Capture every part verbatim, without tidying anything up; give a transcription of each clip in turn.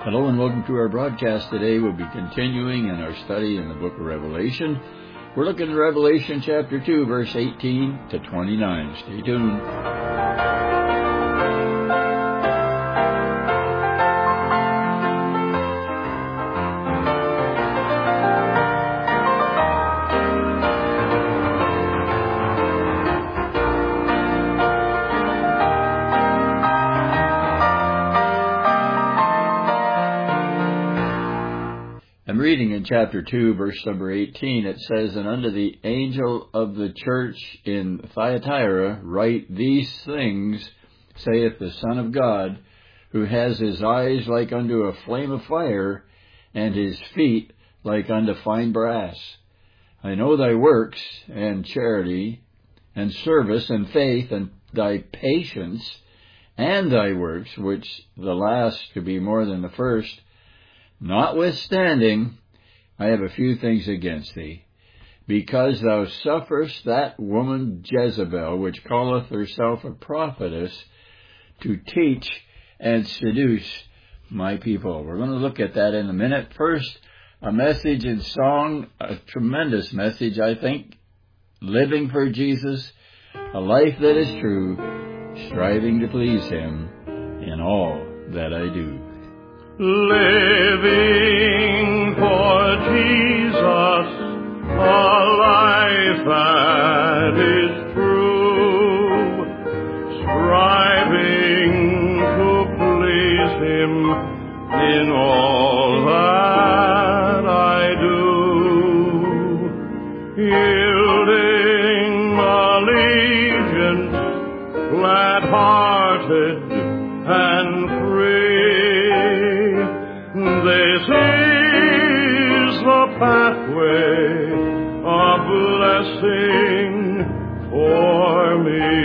Hello and welcome to our broadcast today. We'll be continuing in our study in the book of Revelation. We're looking at Revelation chapter two, verse eighteen to twenty-nine. Stay tuned. I'm reading in chapter two, verse number eighteen. It says, "And unto the angel of the church in Thyatira write these things, saith the Son of God, who has his eyes like unto a flame of fire, and his feet like unto fine brass. I know thy works, and charity, and service, and faith, and thy patience, and thy works, which the last to be more than the first. Notwithstanding, I have a few things against thee, because thou sufferest that woman Jezebel, which calleth herself a prophetess, to teach and seduce my people." We're going to look at that in a minute. First, a message in song, a tremendous message, I think. Living for Jesus, a life that is true, striving to please Him in all that I do. Living for Jesus, a life that is true, striving to please Him in all that I do, yielding allegiance, glad-hearted and free. This is the pathway of blessing for me.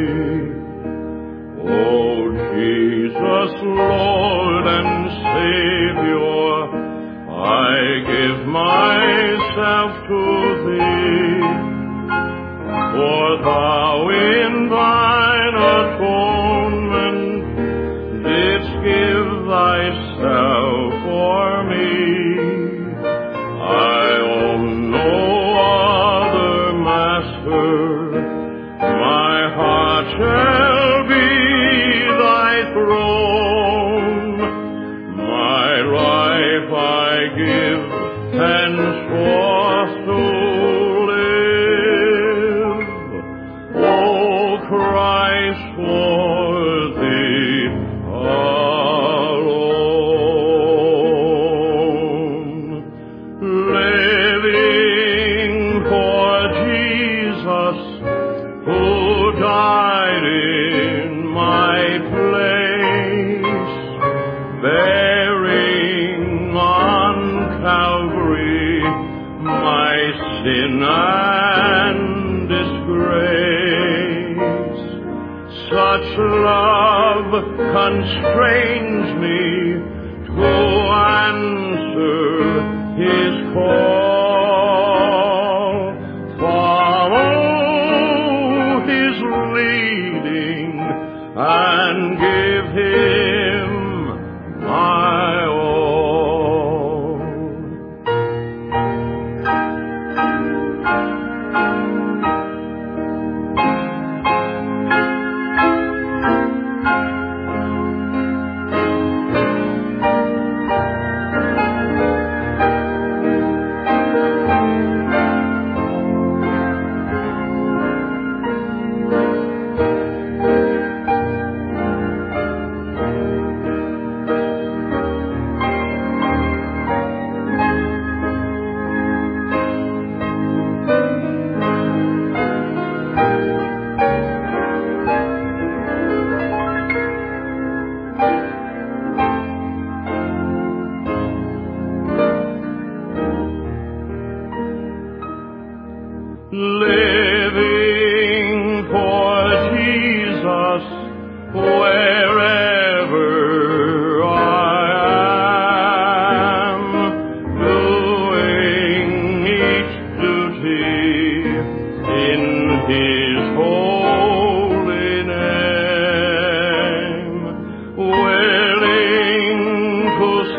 Oh, Jesus, Lord and Savior, I give myself to Thee, for Thou in Thine atonement didst give Thyself for me. I own no other master. My heart shall be Thy throne. My life I give henceforth to live. Oh, Christ, for Thee alone. Living for Jesus, who died in my place, bearing on Calvary my sin and disgrace. Such love constrains me to answer His call, follow His leading, and give Him my all. Living for Jesus, wherever I am, doing each duty in His holy name, willing to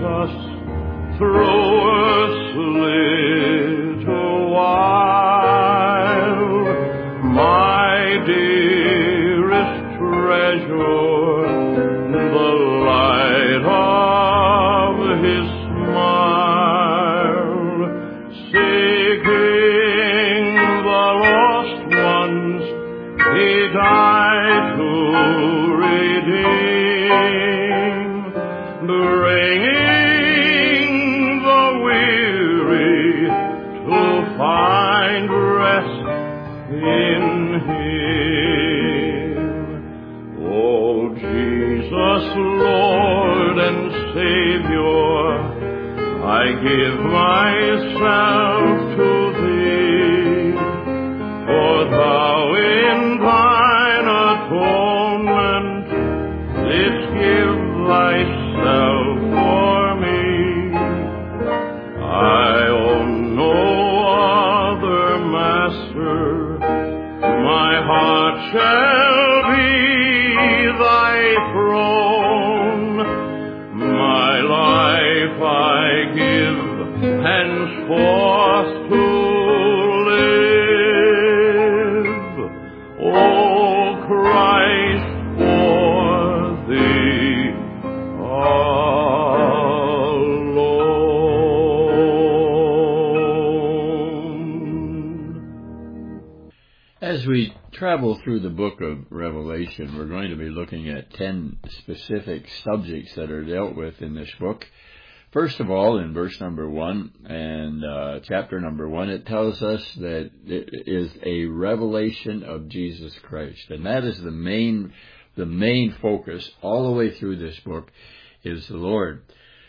us through earth's little while, my dearest treasure, the light of his smile, seeking the lost ones he died to redeem, bringing the weary to find rest in him. Oh, Jesus, Lord and Savior, I give myself to thee, for thou in thine atonement didst give thyself for me. I own no other master, my heart shall be thy throne, my life I give henceforth to live, O Christ, for thee alone. As we travel through the book of Revelation, we're going to be looking at ten specific subjects that are dealt with in this book. First of all, in verse number one and uh, chapter number one, it tells us that it is a revelation of Jesus Christ, and that is the main, the main focus all the way through this book is the Lord.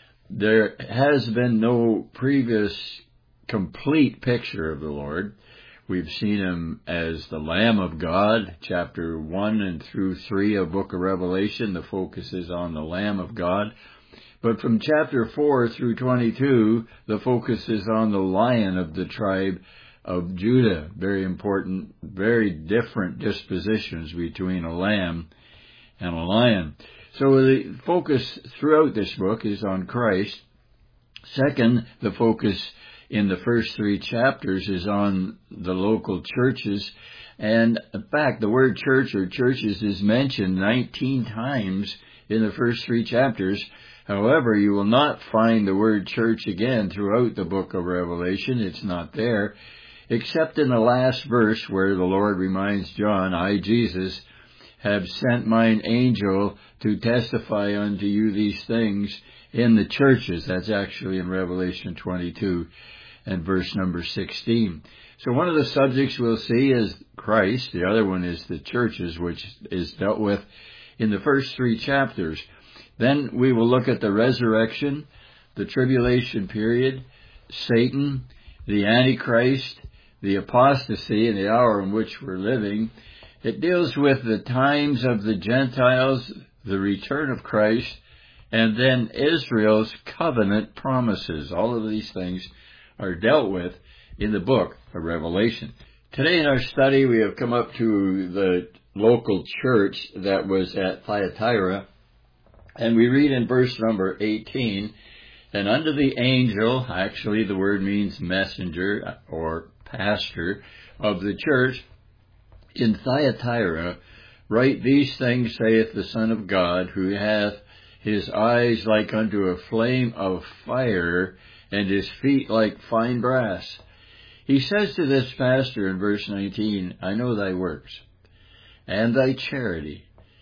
There has been no previous complete picture of the Lord. We've seen him as the Lamb of God, chapter one and through three of book of Revelation. The focus is on the Lamb of God. But from chapter four through twenty-two, the focus is on the Lion of the tribe of Judah. Very important, very different dispositions between a lamb and a lion. So the focus throughout this book is on Christ. Second, the focus in the first three chapters is on the local churches. And in fact, the word church or churches is mentioned nineteen times in the first three chapters. However, you will not find the word church again throughout the book of Revelation. It's not there, except in the last verse where the Lord reminds John, I, Jesus, have sent mine angel to testify unto you these things in the churches. That's actually in Revelation twenty-two and verse number sixteen. So one of the subjects we'll see is Christ. The other one is the churches, which is dealt with in the first three chapters. Then we will look at the resurrection, the tribulation period, Satan, the Antichrist, the apostasy, and the hour in which we're living. It deals with the times of the Gentiles, the return of Christ, and then Israel's covenant promises. All of these things are dealt with in the book of Revelation. Today in our study we have come up to the local church that was at Thyatira, and we read in verse number eighteen, and unto the angel, actually the word means messenger or pastor of the church in Thyatira, write these things, saith the Son of God, who hath his eyes like unto a flame of fire, and his feet like fine brass. He says to this pastor in verse nineteen, I know thy works, and thy charity,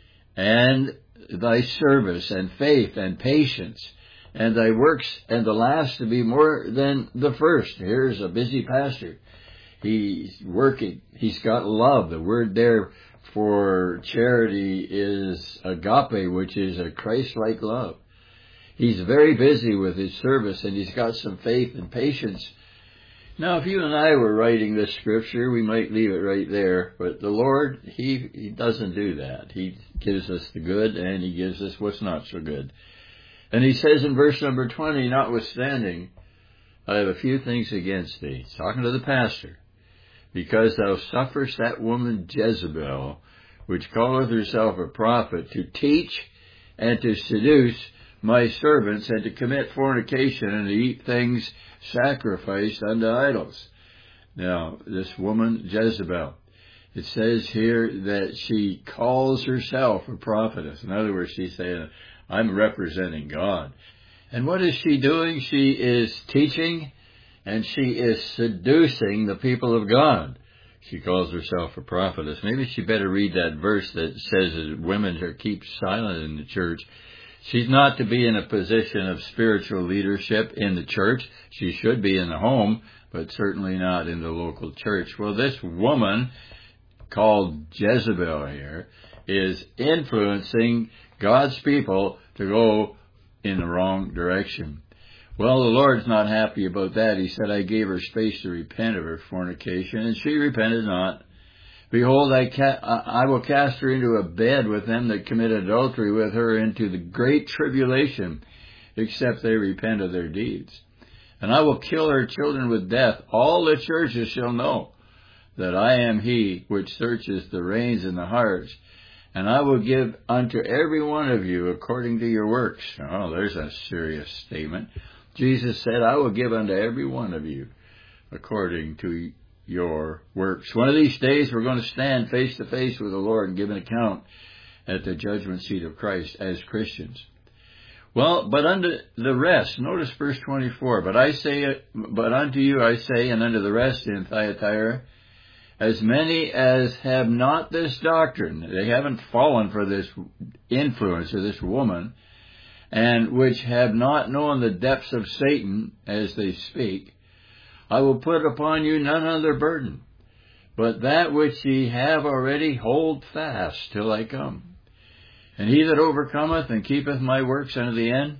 and thy service, and faith, and patience, and thy works, and the last to be more than the first. Here's a busy pastor. He's working. He's got love. The word there for charity is agape, which is a Christ-like love. He's very busy with his service, and he's got some faith and patience. Now, if you and I were writing this scripture, we might leave it right there. But the Lord, He, he doesn't do that. He gives us the good, and He gives us what's not so good. And He says in verse number twenty, notwithstanding, I have a few things against thee. He's talking to the pastor. Because thou sufferest that woman Jezebel, which calleth herself a prophet, to teach and to seduce my servants, and to commit fornication, and to eat things sacrificed unto idols. Now, this woman, Jezebel, it says here that she calls herself a prophetess. In other words, she's saying, I'm representing God. And what is she doing? She is teaching, and she is seducing the people of God. She calls herself a prophetess. Maybe she better read that verse that says that women are keep silent in the church. She's not to be in a position of spiritual leadership in the church. She should be in the home, but certainly not in the local church. Well, this woman called Jezebel here is influencing God's people to go in the wrong direction. Well, the Lord's not happy about that. He said, I gave her space to repent of her fornication, and she repented not. Behold, I, ca- I will cast her into a bed with them that commit adultery with her into the great tribulation, except they repent of their deeds. And I will kill her children with death. All the churches shall know that I am he which searches the reins and the hearts. And I will give unto every one of you according to your works. Oh, there's a serious statement. Jesus said, I will give unto every one of you according to your works. One of these days we're going to stand face to face with the Lord and give an account at the judgment seat of Christ as Christians. Well, but unto the rest, notice verse twenty-four, but I say, but unto you I say, and unto the rest in Thyatira, as many as have not this doctrine, they haven't fallen for this influence of this woman, and which have not known the depths of Satan as they speak, I will put upon you none other burden, but that which ye have already hold fast till I come. And he that overcometh and keepeth my works unto the end,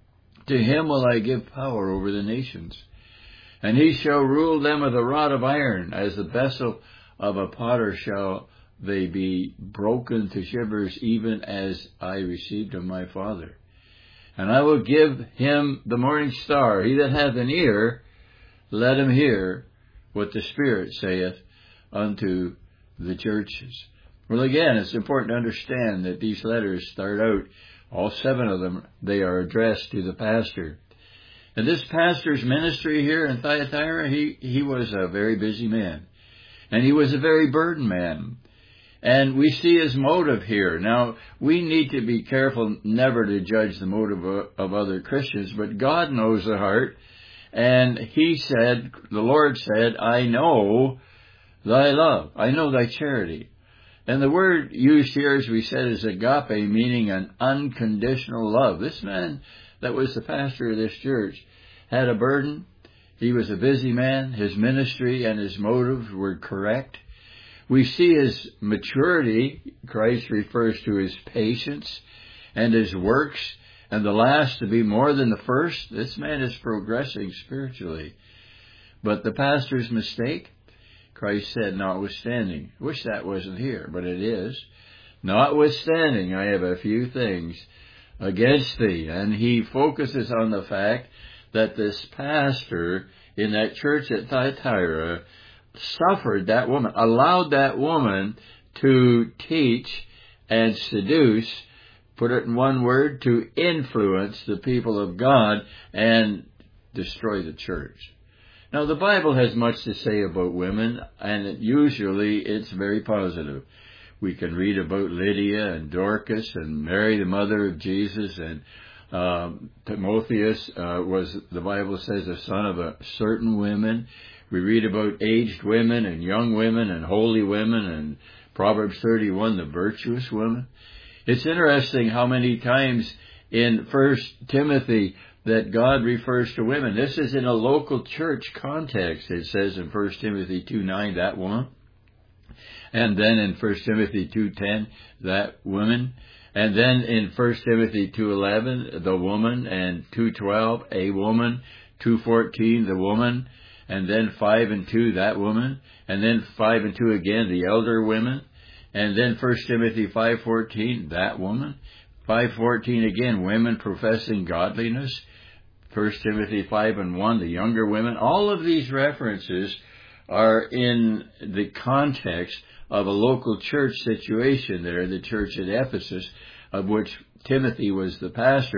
to him will I give power over the nations. And he shall rule them with a rod of iron, as the vessel of a potter shall they be broken to shivers, even as I received of my Father. And I will give him the morning star. He that hath an ear, let him hear what the Spirit saith unto the churches. Well, again, it's important to understand that these letters start out, all seven of them, they are addressed to the pastor. And this pastor's ministry here in Thyatira, he, he was a very busy man. And he was a very burdened man. And we see his motive here. Now, we need to be careful never to judge the motive of other Christians, but God knows the heart. And he said, the Lord said, I know thy love. I know thy charity. And the word used here, as we said, is agape, meaning an unconditional love. This man that was the pastor of this church had a burden. He was a busy man. His ministry and his motives were correct. We see his maturity. Christ refers to his patience and his works, and the last to be more than the first. This man is progressing spiritually. But the pastor's mistake, Christ said, notwithstanding. I wish that wasn't here, but it is. Notwithstanding, I have a few things against thee. And he focuses on the fact that this pastor in that church at Thyatira suffered that woman, allowed that woman to teach and seduce, put it in one word, to influence the people of God and destroy the church. Now, the Bible has much to say about women, and usually it's very positive. We can read about Lydia and Dorcas and Mary, the mother of Jesus, and um, Timotheus uh, was, the Bible says, a son of a certain woman. We read about aged women and young women and holy women, and Proverbs thirty-one, the virtuous women. It's interesting how many times in First Timothy that God refers to women. This is in a local church context. It says in First Timothy two nine, that woman. And then in First Timothy two ten, that woman. And then in First Timothy two eleven, the woman. And two twelve, a woman. two fourteen, the woman. And then five and two, that woman. And then five and two again, the elder women. And then First Timothy five fourteen, that woman. five fourteen again, women professing godliness. First Timothy five and one, the younger women. All of these references are in the context of a local church situation there, the church at Ephesus, of which Timothy was the pastor.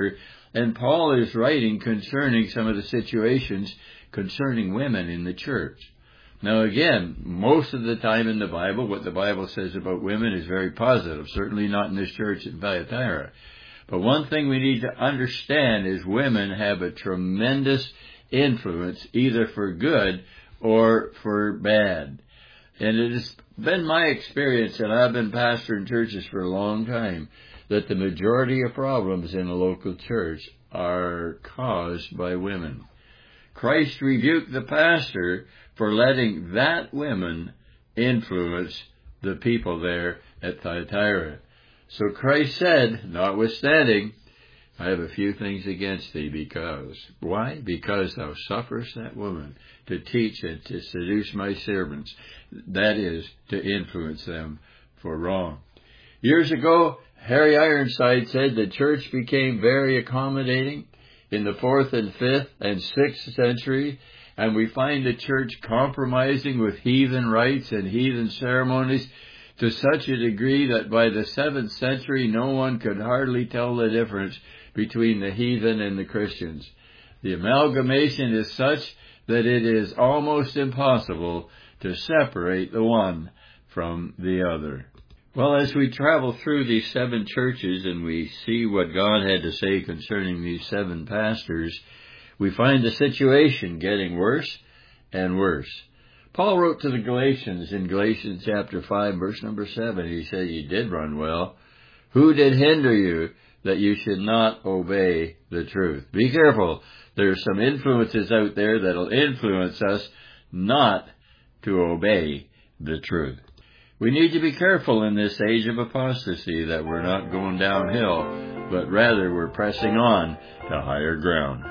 And Paul is writing concerning some of the situations concerning women in the church. Now again, most of the time in the Bible, what the Bible says about women is very positive, certainly not in this church at Thyatira. But one thing we need to understand is women have a tremendous influence, either for good or for bad. And it has been my experience, and I've been pastoring churches for a long time, that the majority of problems in a local church are caused by women. Christ rebuked the pastor for letting that woman influence the people there at Thyatira. So Christ said, notwithstanding, I have a few things against thee, because. Why? Because thou sufferest that woman to teach and to seduce my servants. That is, to influence them for wrong. Years ago, Harry Ironside said the church became very accommodating in the fourth and fifth and sixth century, and we find the church compromising with heathen rites and heathen ceremonies to such a degree that by the seventh century no one could hardly tell the difference between the heathen and the Christians. The amalgamation is such that it is almost impossible to separate the one from the other. Well, as we travel through these seven churches and we see what God had to say concerning these seven pastors, we find the situation getting worse and worse. Paul wrote to the Galatians in Galatians chapter five, verse number seven. He said, you did run well. Who did hinder you that you should not obey the truth? Be careful. There's some influences out there that will influence us not to obey the truth. We need to be careful in this age of apostasy that we're not going downhill, but rather we're pressing on to higher ground.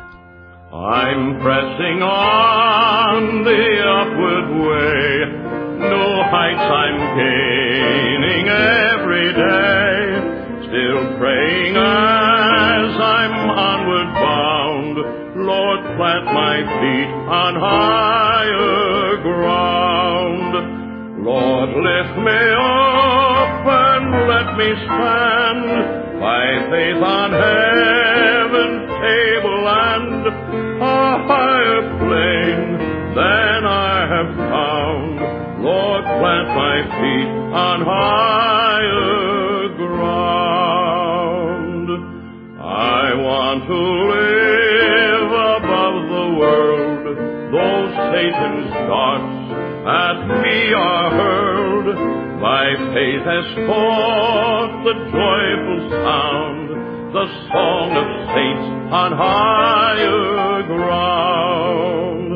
I'm pressing on the upward way. No heights I'm gaining every day. Still praying as I'm onward bound. Lord, plant my feet on higher ground. Lord, lift me up and let me stand by faith on heaven's table and a higher plane than I have found. Lord, plant my feet on higher ground. I want to live above the world. Though Satan's darts at me are hurled, my faith has forth the joyful sound, the song of saints on higher ground.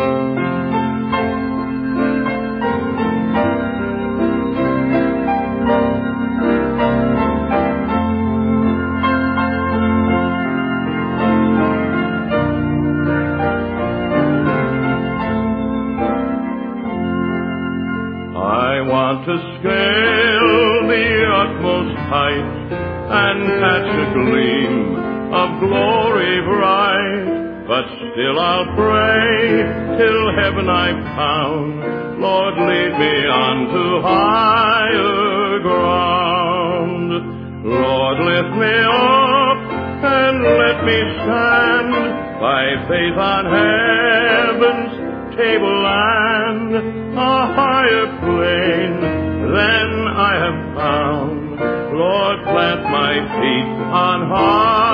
I want to scale the utmost height and catch a gleam of glory bright, but still I'll pray till heaven I've found. Lord, lead me on to higher ground. Lord, lift me up and let me stand by faith on heaven's table and a higher plane than I have found. Lord, plant my feet on high